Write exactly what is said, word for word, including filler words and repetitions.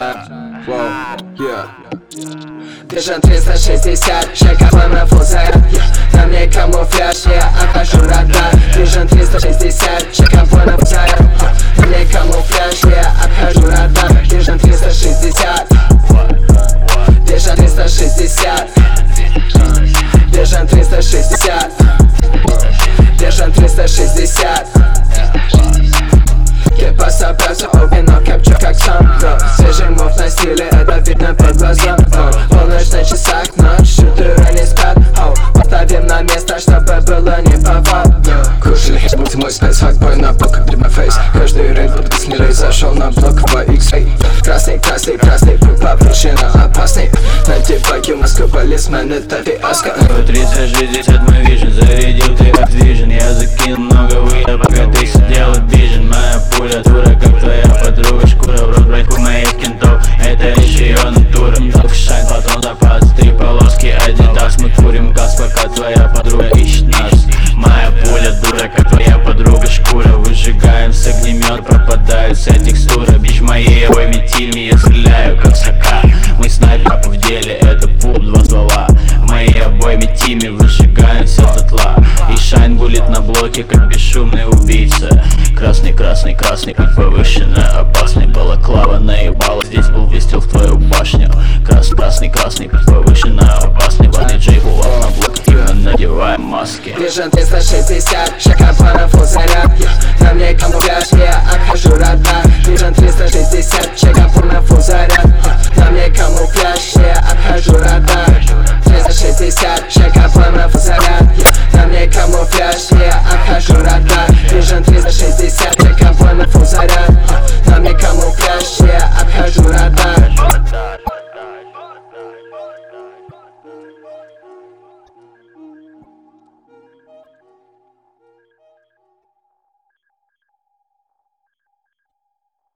Vision триста шестьдесят, шага плана full заряд. На мне камуфляж, я обхожу радар. Vision триста шестьдесят, шага плана full заряд. На мне камуфляж, я обхожу радар. Vision триста шестьдесят, Vision триста шестьдесят, Vision триста шестьдесят, Vision триста шестьдесят. Кепа собрался, обе, но кепчу как сам. Свежий мув на стиле, это видно под глазом. Полночь на часах, ночь, шутеры не спят. Поставим на место, чтобы было неповадно. Кушали, будь мой спец, факбой на блок, как my face. Каждый рейд под кислерей зашел на блок в X-Ray. Красный, красный, красный, пупа, причина опасный. На дебаге Москва, полисмен, это фиаско. триста шестьдесят мой вижен, зарядил ты Activision. Я закинул много выеда, пока ты сидел обижен. Моя пуля дура, как твоя подруга. Шкура в рот, брать моих кентов, это лишь ее натура. Только шайн, потом запас, три полоски, Adidas. Мы курим газ, пока твоя подруга ищет нас. Моя пуля дура, как твоя подруга. Шкура, выжигаем с огнемет, пропадает вся текстура. Бич моей обойме тильми, я стреляю как сока. Мы снайпер в деле, это пул, два ствола. В моей обойме тиме выжигаем все дотла. И шайн гулит на блоке, как бесшумный убийца. Красный, красный, красный, путь повышенно опасный. Балаклава наебала, здесь был выстрел в твою башню. Красный, красный, красный, путь повышенно опасный. Ванный Джей бувал на блок, и мы надеваем маски. Vision триста шестьдесят, шага плана full заряд. На мне камуфляж, я обхожу радар. Vision триста шестьдесят, шага плана full заряд. На мне камуфляж, я обхожу радар. триста шестьдесят, шага плана full заряд.